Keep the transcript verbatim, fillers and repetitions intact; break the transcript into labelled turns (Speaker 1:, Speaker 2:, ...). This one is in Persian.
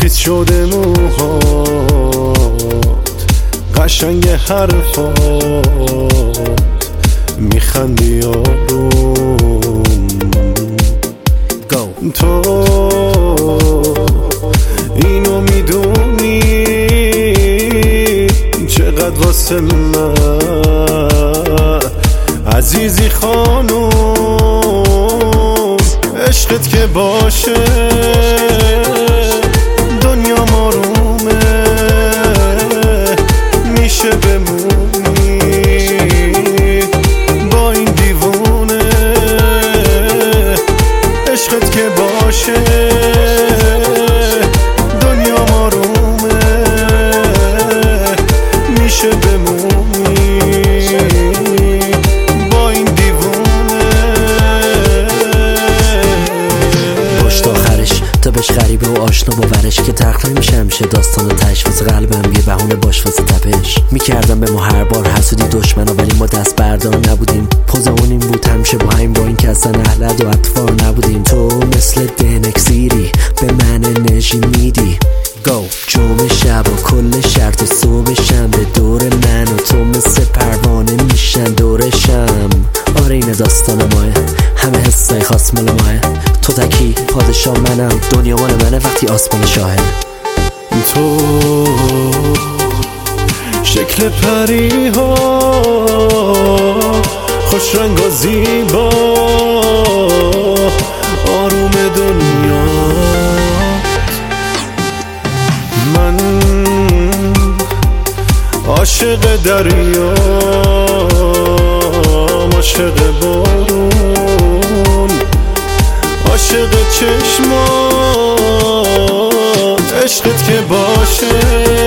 Speaker 1: خیس شده موهات، قشنگ حرفات، میخندی آروم. تو اینو میدونی چقدر واسه من عزیزی خانوم. عشقت که باشه دنیا آرومه، میشه بمونی با این دیوونه. عشقت که باشه دنیا آرومه، میشه بمونی با این دیوونه.
Speaker 2: باش تا آخرش تا بهش غریبه و آشنا باورش که تقریبا میشه همیشه داستان تشخیص قلبم یه بهونه باش واسه تپش. میکردم به ما هر بار حسودی دشمنا، ولی ما دست بردار نبودیم. پوزمون این بود همیشه با همین، با این که اصلا اهلد و اطفار نبودیم. تو مثل دنکسیری به من انرژی میدی. گو جمعه شب و کل شرط صبح شنبه دور من و تو مثل پروانه میشن دورشم. آره این داستان ماه، همه حسای خاص مال ماه. تو تکی پادشاه منم، دنیا مال منه وقتی آسمان شاهه.
Speaker 1: تو شکل پری ها خوش رنگ و زیبا، آروم دنیا. من عاشق دریا، عاشق بارون، عاشق چشمات. عشقت که باشه